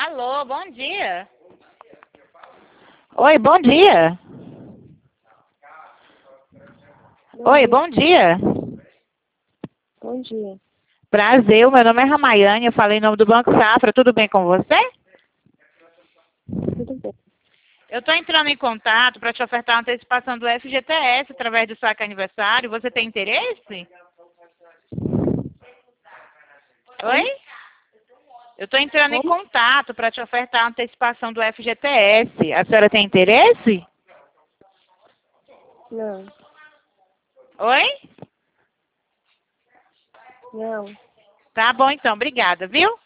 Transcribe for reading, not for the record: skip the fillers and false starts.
Alô, bom dia. Oi, bom dia. Oi, bom dia. Bom dia. Prazer, meu nome é Ramayane, eu falei em nome do Banco Safra, tudo bem com você? Tudo bem. Eu estou entrando em contato para te ofertar uma antecipação do FGTS através do saque aniversário, você tem interesse? Oi? Eu estou entrando em Como? contato para te ofertar a antecipação do FGTS, a senhora tem interesse? Não. Oi? Não. Tá bom então, obrigada, viu?